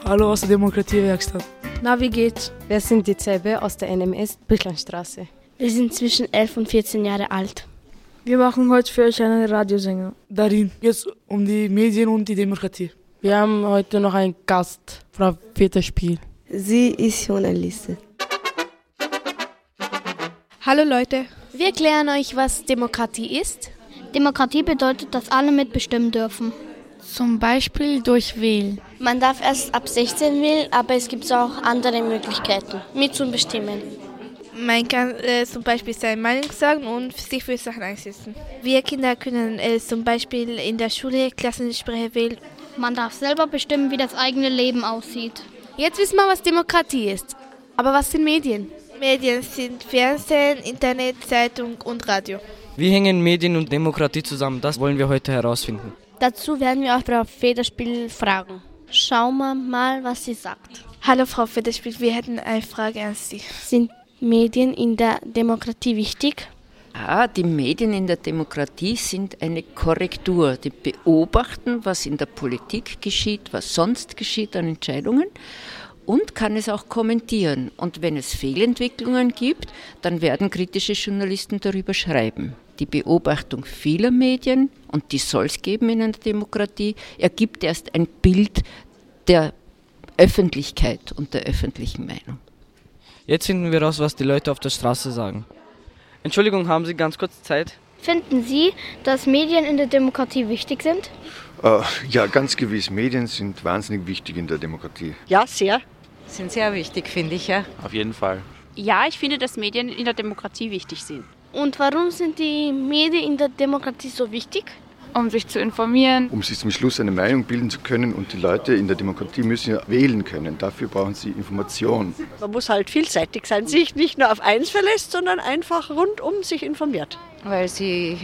Hallo aus der Demokratiewerkstatt. Na, wie geht's? Wir sind die Zebe aus der NMS Büchlandstraße. Wir sind zwischen 11 und 14 Jahre alt. Wir machen heute für euch eine Radiosendung. Darin geht es um die Medien und die Demokratie. Wir haben heute noch einen Gast, Frau Federspiel. Sie ist Journalistin. Hallo Leute. Wir erklären euch, was Demokratie ist. Demokratie bedeutet, dass alle mitbestimmen dürfen. Zum Beispiel durch Wählen. Man darf erst ab 16 wählen, aber es gibt auch andere Möglichkeiten, mitzubestimmen. Man kann zum Beispiel seine Meinung sagen und sich für Sachen einsetzen. Wir Kinder können zum Beispiel in der Schule Klassensprecher wählen. Man darf selber bestimmen, wie das eigene Leben aussieht. Jetzt wissen wir, was Demokratie ist. Aber was sind Medien? Medien sind Fernsehen, Internet, Zeitung und Radio. Wie hängen Medien und Demokratie zusammen? Das wollen wir heute herausfinden. Dazu werden wir auch Frau Federspiel fragen. Schauen wir mal, was sie sagt. Hallo Frau Federspiel, wir hätten eine Frage an Sie. Sind Medien in der Demokratie wichtig? Ja, die Medien in der Demokratie sind eine Korrektur. Die beobachten, was in der Politik geschieht, was sonst geschieht an Entscheidungen und kann es auch kommentieren. Und wenn es Fehlentwicklungen gibt, dann werden kritische Journalisten darüber schreiben. Die Beobachtung vieler Medien, und die soll es geben in einer Demokratie, ergibt erst ein Bild der Öffentlichkeit und der öffentlichen Meinung. Jetzt finden wir raus, was die Leute auf der Straße sagen. Entschuldigung, haben Sie ganz kurz Zeit? Finden Sie, dass Medien in der Demokratie wichtig sind? Ja, ganz gewiss. Medien sind wahnsinnig wichtig in der Demokratie. Ja, sehr. Sind sehr wichtig, finde ich, ja. Auf jeden Fall. Ja, ich finde, dass Medien in der Demokratie wichtig sind. Und warum sind die Medien in der Demokratie so wichtig? Um sich zu informieren. Um sich zum Schluss eine Meinung bilden zu können, und die Leute in der Demokratie müssen ja wählen können. Dafür brauchen sie Information. Man muss halt vielseitig sein, sich nicht nur auf eins verlässt, sondern einfach rundum sich informiert. Weil sie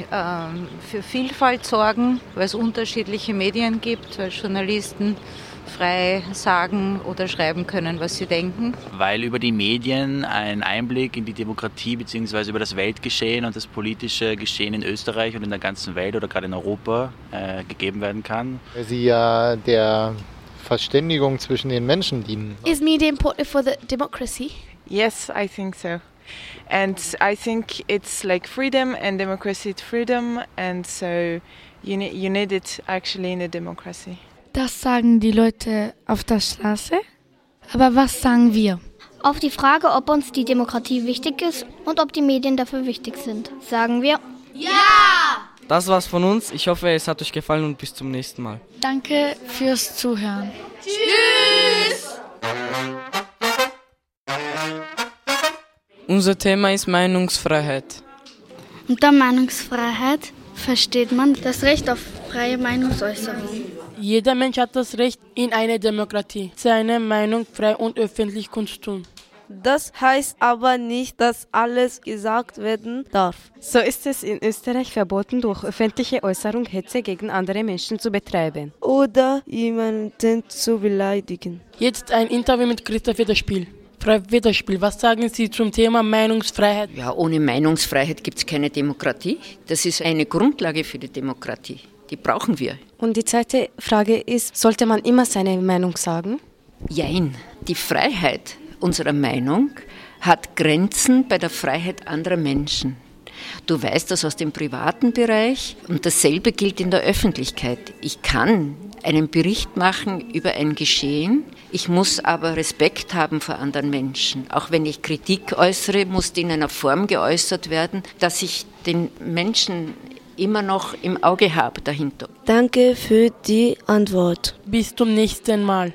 für Vielfalt sorgen, weil es unterschiedliche Medien gibt, weil Journalisten frei sagen oder schreiben können, was sie denken. Weil über die Medien ein Einblick in die Demokratie bzw. über das Weltgeschehen und das politische Geschehen in Österreich und in der ganzen Welt oder gerade in Europa gegeben werden kann. Weil sie ja der Verständigung zwischen den Menschen dienen. Is media important for the democracy? Yes, I think so. And I think it's like freedom, and democracy is freedom, and so you need it actually in a democracy. Das sagen die Leute auf der Straße. Aber was sagen wir? Auf die Frage, ob uns die Demokratie wichtig ist und ob die Medien dafür wichtig sind, sagen wir Ja! Das war's von uns. Ich hoffe, es hat euch gefallen und bis zum nächsten Mal. Danke fürs Zuhören. Tschüss! Unser Thema ist Meinungsfreiheit. Unter Meinungsfreiheit versteht man das Recht auf freie Meinungsäußerung. Jeder Mensch hat das Recht, in einer Demokratie seine Meinung frei und öffentlich kundzutun. Das heißt aber nicht, dass alles gesagt werden darf. So ist es in Österreich verboten, durch öffentliche Äußerung Hetze gegen andere Menschen zu betreiben. Oder jemanden zu beleidigen. Jetzt ein Interview mit Christa Federspiel. Frau Federspiel, was sagen Sie zum Thema Meinungsfreiheit? Ja, ohne Meinungsfreiheit gibt es keine Demokratie. Das ist eine Grundlage für die Demokratie. Die brauchen wir. Und die zweite Frage ist, sollte man immer seine Meinung sagen? Jein. Die Freiheit unserer Meinung hat Grenzen bei der Freiheit anderer Menschen. Du weißt das aus dem privaten Bereich und dasselbe gilt in der Öffentlichkeit. Ich kann einen Bericht machen über ein Geschehen, ich muss aber Respekt haben vor anderen Menschen. Auch wenn ich Kritik äußere, muss die in einer Form geäußert werden, dass ich den Menschen immer noch im Auge habe dahinter. Danke für die Antwort. Bis zum nächsten Mal.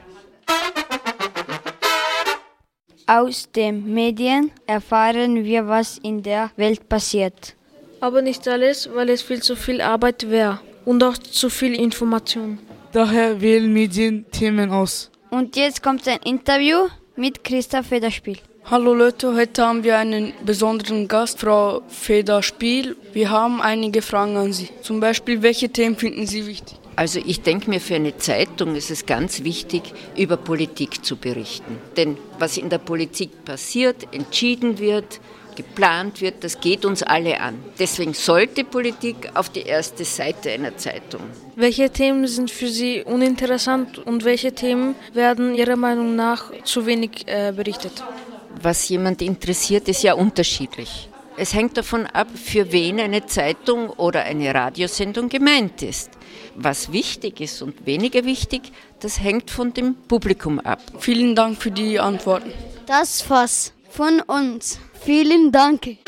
Aus den Medien erfahren wir, was in der Welt passiert. Aber nicht alles, weil es viel zu viel Arbeit wäre und auch zu viel Information. Daher wählen Medien Themen aus. Und jetzt kommt ein Interview mit Christa Federspiel. Hallo Leute, heute haben wir einen besonderen Gast, Frau Federspiel. Wir haben einige Fragen an Sie. Zum Beispiel, welche Themen finden Sie wichtig? Also ich denke mir, für eine Zeitung ist es ganz wichtig, über Politik zu berichten. Denn was in der Politik passiert, entschieden wird, geplant wird, das geht uns alle an. Deswegen sollte Politik auf die erste Seite einer Zeitung. Welche Themen sind für Sie uninteressant und welche Themen werden Ihrer Meinung nach zu wenig berichtet? Was jemand interessiert, ist ja unterschiedlich. Es hängt davon ab, für wen eine Zeitung oder eine Radiosendung gemeint ist. Was wichtig ist und weniger wichtig, das hängt von dem Publikum ab. Vielen Dank für die Antworten. Das war's von uns. Vielen Dank.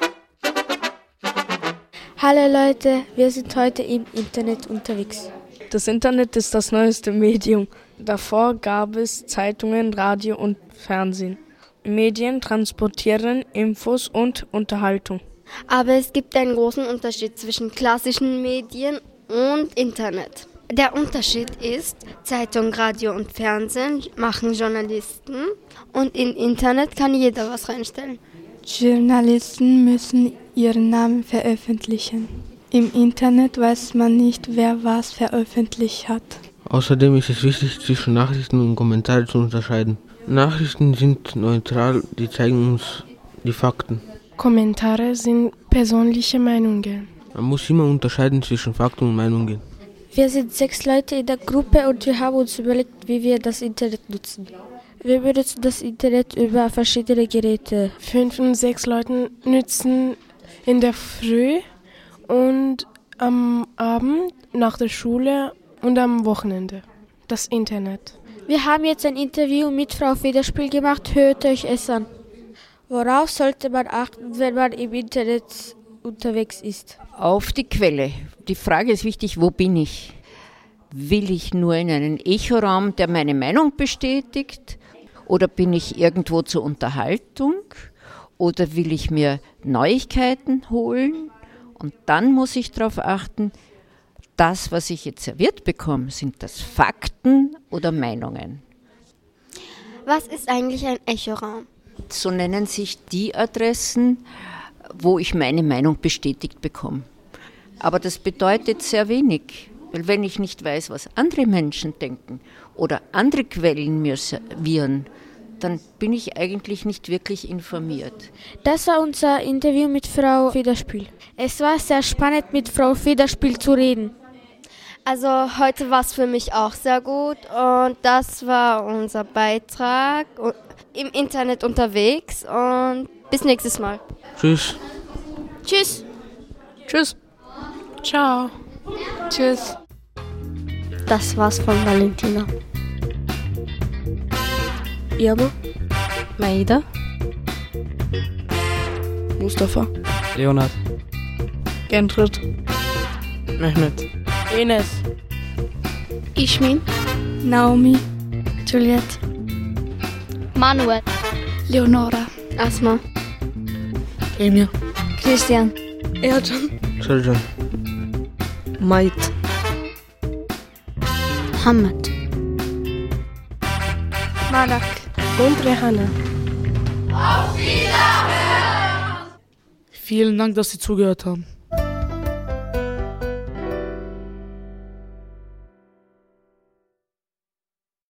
Hallo Leute, wir sind heute im Internet unterwegs. Das Internet ist das neueste Medium. Davor gab es Zeitungen, Radio und Fernsehen. Medien transportieren Infos und Unterhaltung. Aber es gibt einen großen Unterschied zwischen klassischen Medien und Internet. Der Unterschied ist, Zeitung, Radio und Fernsehen machen Journalisten und im Internet kann jeder was reinstellen. Journalisten müssen ihren Namen veröffentlichen. Im Internet weiß man nicht, wer was veröffentlicht hat. Außerdem ist es wichtig, zwischen Nachrichten und Kommentaren zu unterscheiden. Nachrichten sind neutral, die zeigen uns die Fakten. Kommentare sind persönliche Meinungen. Man muss immer unterscheiden zwischen Fakten und Meinungen. Wir sind 6 Leute in der Gruppe und wir haben uns überlegt, wie wir das Internet nutzen. Wir benutzen das Internet über verschiedene Geräte. 5 und 6 Leute nutzen in der Früh und am Abend nach der Schule und am Wochenende das Internet. Wir haben jetzt ein Interview mit Frau Federspiel gemacht. Hört euch es an. Worauf sollte man achten, wenn man im Internet unterwegs ist? Auf die Quelle. Die Frage ist wichtig, wo bin ich? Will ich nur in einen Echoraum, der meine Meinung bestätigt? Oder bin ich irgendwo zur Unterhaltung? Oder will ich mir Neuigkeiten holen? Und dann muss ich darauf achten, das, was ich jetzt serviert bekomme, sind das Fakten oder Meinungen? Was ist eigentlich ein Echoraum? So nennen sich die Adressen, wo ich meine Meinung bestätigt bekomme. Aber das bedeutet sehr wenig, weil wenn ich nicht weiß, was andere Menschen denken oder andere Quellen mir servieren, dann bin ich eigentlich nicht wirklich informiert. Das war unser Interview mit Frau Federspiel. Es war sehr spannend, mit Frau Federspiel zu reden. Also heute war es für mich auch sehr gut und das war unser Beitrag im Internet unterwegs und bis nächstes Mal. Tschüss. Tschüss. Tschüss. Ciao. Tschüss. Das war's von Valentina. Yabo. Maida. Mustafa. Leonard. Gentrit. Mehmet. Enes. Ishmin. Naomi. Juliette. Manuel. Leonora. Asma. Emir. Christian. Ercan. Serjan. Mait. Hamad. Malak. Und Rehana. Vielen Dank, dass Sie zugehört haben.